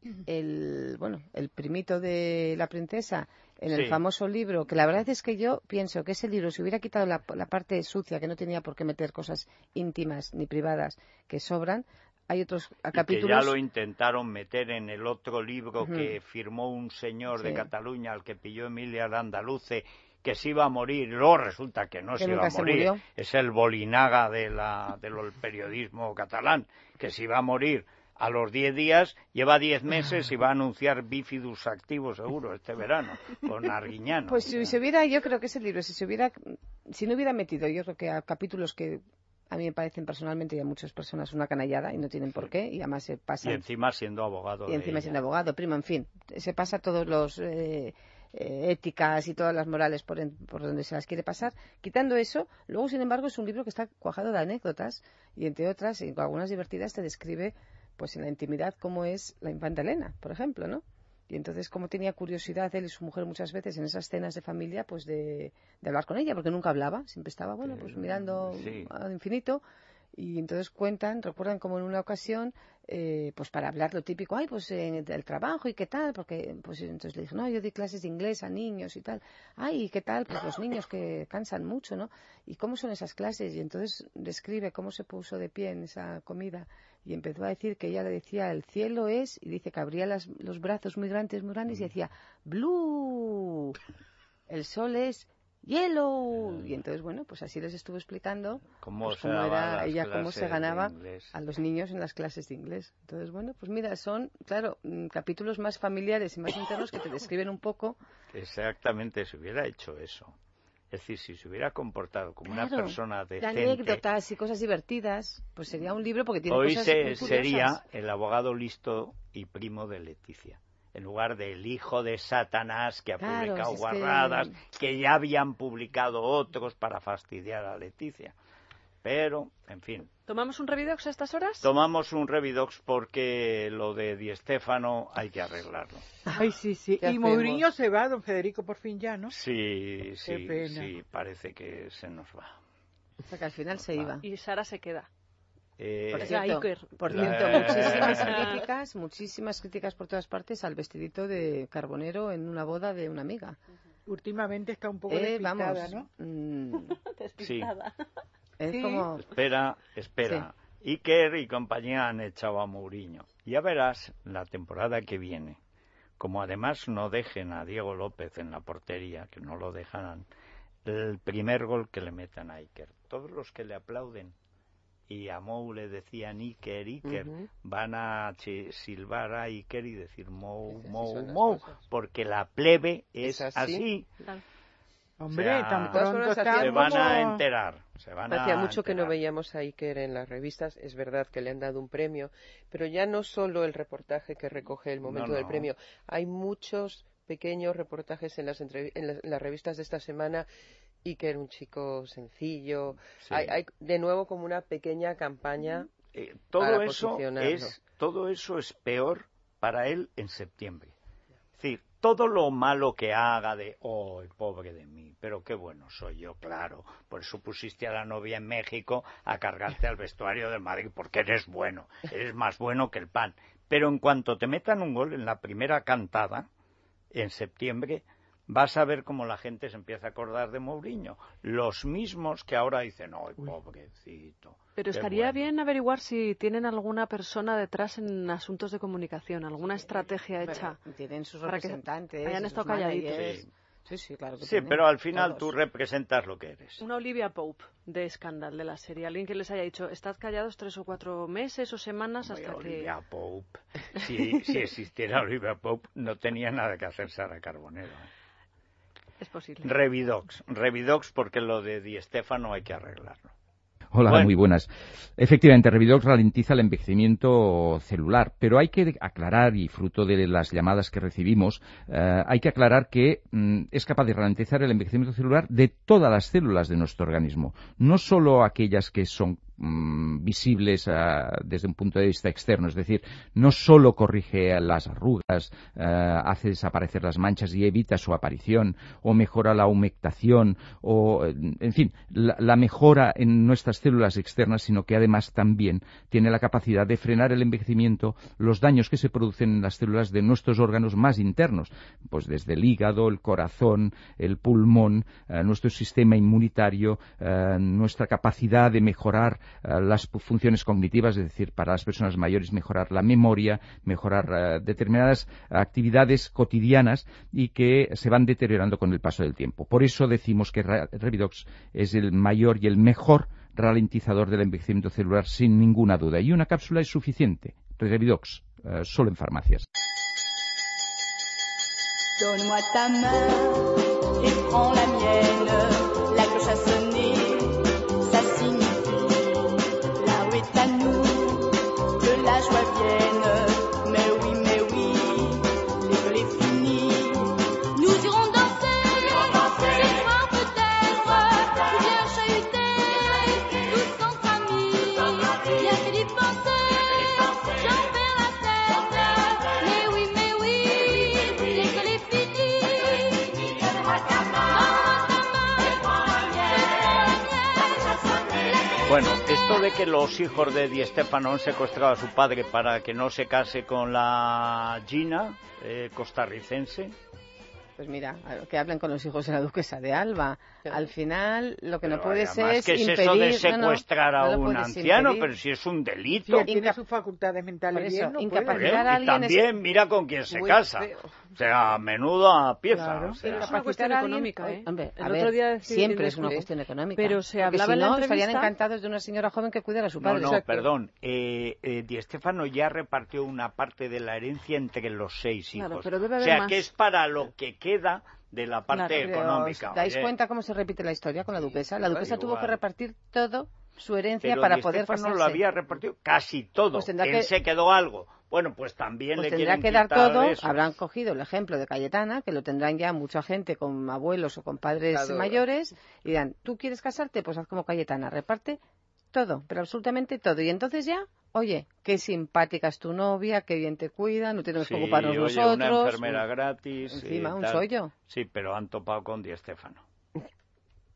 el bueno el primito de la princesa en el Sí. famoso libro, que la verdad es que yo pienso que ese libro, si hubiera quitado la, la parte sucia, que no tenía por qué meter cosas íntimas ni privadas que sobran, hay otros Y capítulos. que ya lo intentaron meter en el otro libro Ujú. que firmó un señor de Sí. Cataluña, al que pilló Emilia Andaluce, que se iba a morir, y luego resulta que no Que se iba nunca a se morir. murió. Es el Bolinaga de la, del periodismo catalán, que se iba a morir a los diez días, lleva diez meses y va a anunciar bífidus activo seguro este verano, con Arguiñano. Pues si se hubiera, yo creo que ese libro, si se hubiera, si no hubiera metido, yo creo que a capítulos que a mí me parecen personalmente y a muchas personas una canallada y no tienen por qué, y además se Y pasa. encima siendo abogado. Y de encima ella. siendo abogado, primo, en fin, se pasa todos los eh, eh, éticas y todas las morales por, en- por donde se las quiere pasar. Quitando eso, luego, sin embargo, es un libro que está cuajado de anécdotas y, entre otras, y algunas divertidas, te describe, pues en la intimidad, cómo es la infanta Elena, por ejemplo, ¿no? Y entonces, cómo tenía curiosidad él y su mujer muchas veces en esas cenas de familia, pues de, de hablar con ella, porque nunca hablaba, siempre estaba, bueno, pues mirando Sí. al infinito. Y entonces cuentan, recuerdan como en una ocasión, eh, pues para hablar lo típico, ay, pues en el trabajo y qué tal, porque pues entonces le dije, no, yo di clases de inglés a niños y tal, ay, ¿y qué tal? Pues los niños que cansan mucho, ¿no? ¿Y cómo son esas clases? Y entonces describe cómo se puso de pie en esa comida y empezó a decir que ella le decía, el cielo es, y dice que abría las, los brazos muy grandes, muy grandes y decía, blue, el sol es Yellow. Y entonces, bueno, pues así les estuvo explicando ¿Cómo pues, se cómo daban era las ella, cómo clases se de ganaba inglés? a los niños en las clases de inglés. Entonces, bueno, pues mira, son, claro, mm, capítulos más familiares y más internos que te describen un poco. Exactamente, si hubiera hecho eso. Es decir, si se hubiera comportado como Claro, una persona de decente, anécdotas y cosas divertidas, pues sería un libro porque tiene hoy cosas se- muy curiosas. sería el abogado listo y primo de Leticia. En lugar del hijo de Satanás que ha Claro, publicado si es que- guarradas, que... ya habían publicado otros para fastidiar a Leticia. Pero, en fin, ¿Tomamos un Revidox a estas horas? tomamos un Revidox porque lo de Di Stéfano hay que arreglarlo. Ay, sí, sí. ¿Qué Y hacemos? Mourinho se va, don Federico, por fin ya, ¿no? Sí, sí, pena. sí, parece que se nos va. O sea, que al final se iba. Y Sara se queda. Eh, Por cierto, Iker. por cierto Eh. muchísimas críticas, muchísimas críticas por todas partes al vestidito de Carbonero en una boda de una amiga. Últimamente está un poco Eh, despistada, vamos, ¿no? mm, sí, es Sí. como... espera, espera. Iker y compañía han echado a Mourinho. Ya verás la temporada que viene. Como además no dejen a Diego López en la portería, que no lo dejarán, el primer gol que le metan a Iker. Todos los que le aplauden y a Mou le decían Iker, Iker, Ujú. van a chi- silbar a Iker y decir Mou, Es así Mou, son las Mou, cosas. porque la plebe es, Es así. así. Hombre, O sea, tan de todas pronto formas, está hacía Se van a como- enterar. Se van Hacía a mucho que no enterar. veíamos a Iker en las revistas. Es verdad que le han dado un premio, pero ya no solo el reportaje que recoge el momento No, del no. premio. Hay muchos pequeños reportajes en las, entrev- en las, en las revistas de esta semana. Iker, un chico sencillo. Sí. Hay, hay de nuevo como una pequeña campaña. Eh, todo para eso posicionarlo. es todo eso es peor para él en septiembre. Es decir, todo lo malo que haga de, oh, pobre de mí, pero qué bueno soy yo, claro. Por eso pusiste a la novia en México a cargarte al vestuario del Madrid, porque eres bueno, eres más bueno que el pan. Pero en cuanto te metan un gol en la primera cantada, en septiembre, vas a ver cómo la gente se empieza a acordar de Mourinho. Los mismos que ahora dicen, oh, pobrecito. Pero qué estaría bueno". bien averiguar si tienen alguna persona detrás en asuntos de comunicación, alguna estrategia hecha. Bueno, tienen sus para que representantes, hayan sus estado calladitos. managers. Sí. Sí, sí, claro que Sí, tienen, pero al final todos. tú representas lo que eres. Una Olivia Pope de Scandal, de la serie. Alguien que les haya dicho, estad callados tres o cuatro meses o semanas Hombre, hasta Olivia Pope. Si, si existiera Olivia Pope, no tenía nada que hacer Sara Carbonero. que... Es posible. Revidox. Revidox porque lo de Di Stéfano hay que arreglarlo. Hola, Bueno. muy buenas. Efectivamente, Revidox ralentiza el envejecimiento celular, pero hay que aclarar, y fruto de las llamadas que recibimos, eh, hay que aclarar que mm, es capaz de ralentizar el envejecimiento celular de todas las células de nuestro organismo, no solo aquellas que son mm, visibles eh, desde un punto de vista externo, es decir, no solo corrige las arrugas, eh, hace desaparecer las manchas y evita su aparición, o mejora la humectación, o, en fin, la, la mejora en nuestras células externas, sino que además también tiene la capacidad de frenar el envejecimiento, los daños que se producen en las células de nuestros órganos más internos, pues desde el hígado, el corazón, el pulmón, eh, nuestro sistema inmunitario, eh, nuestra capacidad de mejorar eh, las funciones cognitivas, es decir, para las personas mayores mejorar la memoria, mejorar eh, determinadas actividades cotidianas y que se van deteriorando con el paso del tiempo. Por eso decimos que Revidox es el mayor y el mejor ralentizador del envejecimiento celular sin ninguna duda. Y una cápsula es suficiente. Revidox, eh, solo en farmacias. Donne-moi ta main et prends la mienne. La cloche a sonné, ça signifie la rue est à nous, que la joie vienne. Mais oui, mais oui, l'école est finie. Nous irons danser, ce soir peut-être, ou bien chahuter, tous entre amis. Bien fait d'y penser, j'en perds la tête. Mais oui, mais oui, l'école est finie. Donne-moi ta main, prends la mienne. Bueno, esto de que los hijos de Di Stéfano han secuestrado a su padre para que no se case con la Gina, eh, costarricense. Pues mira, que hablen con los hijos de la duquesa de Alba. Al final, lo que Pero no puedes además, es ¿qué es impedir... eso de no, no, secuestrar no a lo un puedes anciano? impedir. Pero si es un Si delito. él tiene Inca- sus facultades mentales Por eso, bien, no puede. incapacidad. ¿eh? a Y alguien es- también mira con quién se Muy casa. feo. O sea, menuda pieza. Claro. O sea, Es una Capacitar cuestión a alguien- económica, ¿eh? Hombre, El a otro ver, día decir- siempre es una decir- cuestión económica. Pero se Porque hablaba si en la no, estarían entrevista- encantados de una señora joven que cuidara a su No, padre. no, Exacto. perdón. Eh, eh, Di Stéfano ya repartió una parte de la herencia entre los seis hijos. Claro, pero debe o haber sea, más. que es para lo que queda de la parte Claro, Pero, económica. ¿os dais Oye, cuenta cómo se repite la historia con la duquesa? La duquesa igual. tuvo que repartir todo su herencia pero para Di poder Stéfano casarse. lo había repartido casi todo. Pues tendrá Él que- se quedó algo. Bueno, pues también Pues le tendrá quieren que dar quitar todo. eso. Habrán cogido el ejemplo de Cayetana, que lo tendrán ya mucha gente con abuelos o con padres Claro. mayores, y dirán, ¿tú quieres casarte? Pues haz como Cayetana, reparte todo, pero absolutamente todo. Y entonces ya, oye, qué simpática es tu novia, qué bien te cuida, no tenemos Sí, que ocuparnos oye, nosotros. una enfermera gratis. Encima, y un tal. sollo. Sí, pero han topado con Di Stéfano.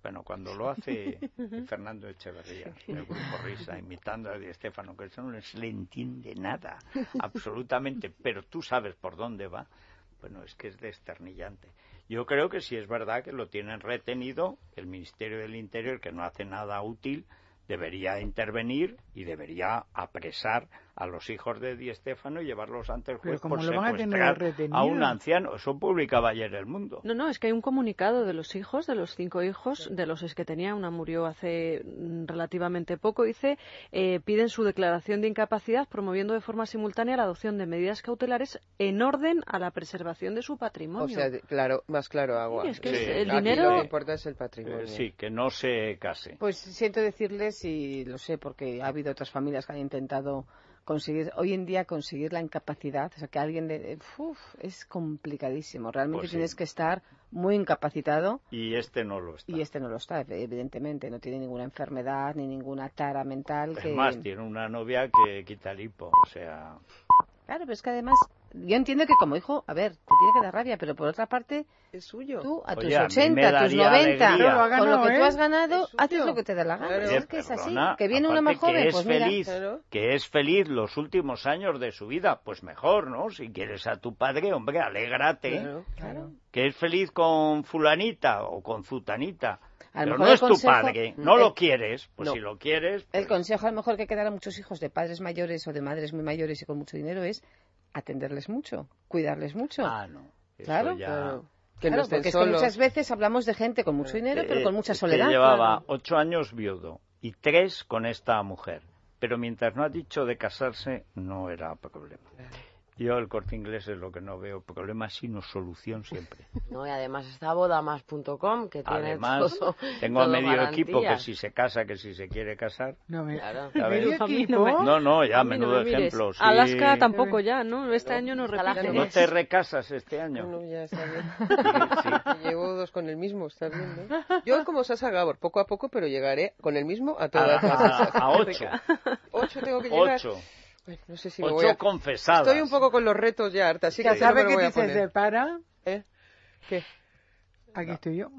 Bueno, cuando lo hace Fernando Echeverría, el grupo Risa, imitando a Di Stéfano, que eso no se le entiende nada, absolutamente, pero tú sabes por dónde va, bueno, es que es desternillante. Yo creo que sí es verdad que lo tienen retenido, el Ministerio del Interior, que no hace nada útil, debería intervenir y debería apresar a los hijos de Di Stéfano y llevarlos ante el juez por secuestrar a, a un anciano. Eso publicaba ayer El Mundo. No, no, es que hay un comunicado de los hijos, de los cinco hijos, de los seis que tenía, una murió hace relativamente poco, dice, eh, piden su declaración de incapacidad promoviendo de forma simultánea la adopción de medidas cautelares en orden a la preservación de su patrimonio. O sea, de, claro, más claro agua. Sí, es que sí, es el Aquí dinero... lo que importa es el patrimonio. Eh, sí, que no se case. Pues siento decirles, y lo sé porque ha habido otras familias que han intentado conseguir, hoy en día conseguir la incapacidad, o sea, que alguien de, uf, es complicadísimo, realmente Pues sí. tienes que estar muy incapacitado. Y este no lo está. Y este no lo está, evidentemente, no tiene ninguna enfermedad ni ninguna tara mental. Es que... más, tiene una novia que quita el hipo, o sea... Claro, pero es que además, yo entiendo que como hijo, a ver, te tiene que dar rabia, pero por otra parte, es suyo. Tú a tus Oye, a mí ochenta, me a tus daría noventa, alegría. Lo ha con lo ganado, que tú ¿eh? has ganado, Es haces suyo. lo que te da la gana. Claro. Es que es así. Perdona, Que viene una aparte más joven, que es pues mira. feliz, Claro. que es feliz los últimos años de su vida, pues mejor, ¿no? Si quieres a tu padre, hombre, alégrate. Claro, Claro. Que es feliz con fulanita o con zutanita. A lo Pero mejor no el es tu consejo- padre, no el- lo quieres, pues No. si lo quieres... El pues- consejo a lo mejor que hay que dar a muchos hijos de padres mayores o de madres muy mayores y con mucho dinero es atenderles mucho, cuidarles mucho. Ah, no. Eso Claro, ya... claro. Que Claro, no estén porque es que solos. muchas veces hablamos de gente con mucho dinero, pero Eh, con mucha es que soledad. llevaba Claro. ocho años viudo y tres con esta mujer. Pero mientras no ha dicho de casarse, no era problema. Yo el Corte Inglés es lo que no veo problema, sino solución siempre. No, y además está bodamas punto com, que tiene Además, todo, tengo a todo medio equipo que garantías. si se casa, que si se quiere casar. No me... Claro. A ver. ¿Medio A mí no equipo? me- No, no, ya, A mí no menudo me mires. ejemplo. sí. Alaska tampoco ya, ¿no? Este año no Está la repite. ¿No te recasas este año? No, ya está bien. Sí, sí. Llevo dos con el mismo, está bien, ¿no? Yo como Sasa Gabor, poco a poco, pero llegaré con el mismo a A, todas las a- a ocho. Ocho tengo que llegar. Ocho. Bueno, no sé si me voy Ocho a... confesadas. Estoy un poco con los retos ya harta, así que ¿Ya así no sabe me lo que voy a si se poner. separa? ¿Eh? ¿Qué? Aquí estoy yo.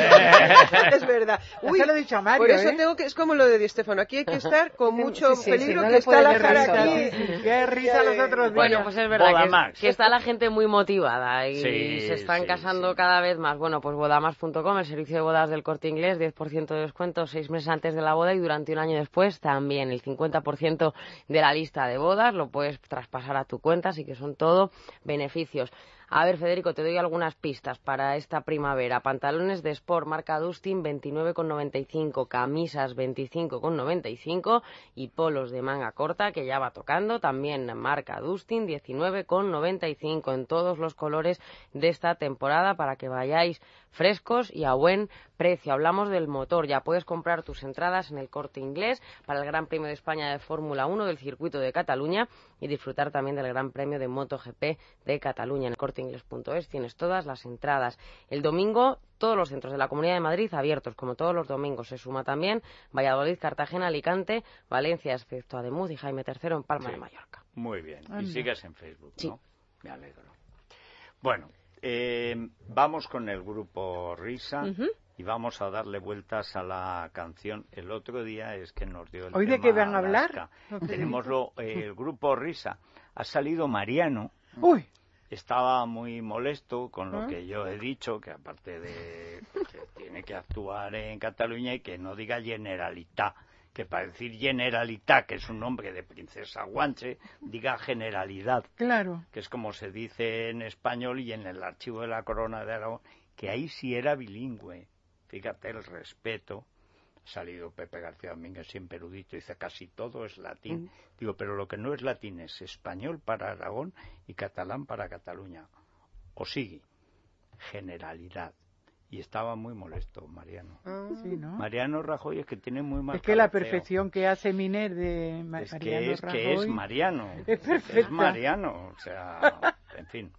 Es verdad. Ya Uy, se lo he dicho a Mario, por eso ¿eh? tengo que... Es como lo de Di Stéfano. Aquí hay que estar con mucho Sí, sí, sí, peligro, no que le está puede la ver cara risa, aquí. Qué risa los otros días. Bueno, pues es verdad que, Bodamas. es- que está la gente muy motivada y Sí, se están sí, casando sí. cada vez más. Bueno, pues bodamas punto com, el servicio de bodas del Corte Inglés, diez por ciento de descuento seis meses antes de la boda y durante un año después también el cincuenta por ciento de la lista de bodas lo puedes traspasar a tu cuenta, así que son todo beneficios. A ver, Federico, te doy algunas pistas para esta primavera. Pantalones de sport marca Dustin veintinueve con noventa y cinco, camisas veinticinco con noventa y cinco y polos de manga corta que ya va tocando, también marca Dustin diecinueve con noventa y cinco en todos los colores de esta temporada para que vayáis frescos y a buen precio. Hablamos del motor, ya puedes comprar tus entradas en el Corte Inglés para el Gran Premio de España de Fórmula uno del circuito de Cataluña y disfrutar también del Gran Premio de MotoGP de Cataluña. En el corte inglés punto es tienes todas las entradas. El domingo todos los centros de la Comunidad de Madrid abiertos, como todos los domingos. Se suma también Valladolid, Cartagena, Alicante, Valencia, excepto Ademuz y Jaime tercero en Palma Sí. de Mallorca. Muy bien. Anda. Y sigues en Facebook, Sí. ¿no? Me alegro. Bueno, eh, vamos con el grupo Risa Ujú. y vamos a darle vueltas a la canción. El otro día es que nos dio el ¿Hoy de tema qué van a hablar? Alaska. Tenemos lo- eh, el grupo Risa. Ha salido Mariano. Uy, Estaba muy molesto con lo ¿Ah? que yo he dicho, que aparte de que tiene que actuar en Cataluña y que no diga Generalitat, que para decir Generalitat, que es un nombre de princesa guanche, diga Generalidad, claro. que es como se dice en español y en el archivo de la Corona de Aragón, que ahí sí era bilingüe. Fíjate el respeto. Ha salido Pepe García Domínguez, siempre erudito, dice casi todo es latín. Digo, pero lo que no es latín es español para Aragón y catalán para Cataluña. O sigue, generalidad. Y estaba muy molesto Mariano. Sí, ¿no? Mariano Rajoy es que tiene muy mal Es que la cabeceo. perfección que hace Miner de Ma- Es Mariano que es, Rajoy... que es Mariano. Es perfecta. Es Mariano, o sea, en fin.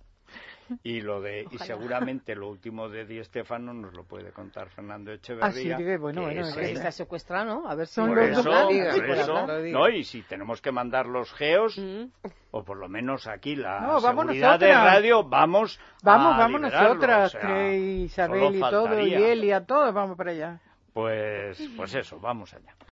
Y lo de y seguramente lo último de Di Stéfano nos lo puede contar Fernando Echeverría. Ah, sí, que bueno, que bueno, ese- A ver si está secuestrado, ¿no? A ver si... Son por los eso, dos digas, por por eso, hablar, lo digas. no, y si tenemos que mandar los geos, Mm. o por lo menos aquí la No, vamos seguridad de nosotras. radio, vamos Vamos, a vamos liberarlo, nosotras, o sea, Crey, Isabel solo y todo, y faltaría. Elia, todos vamos para allá. Pues, pues eso, vamos allá.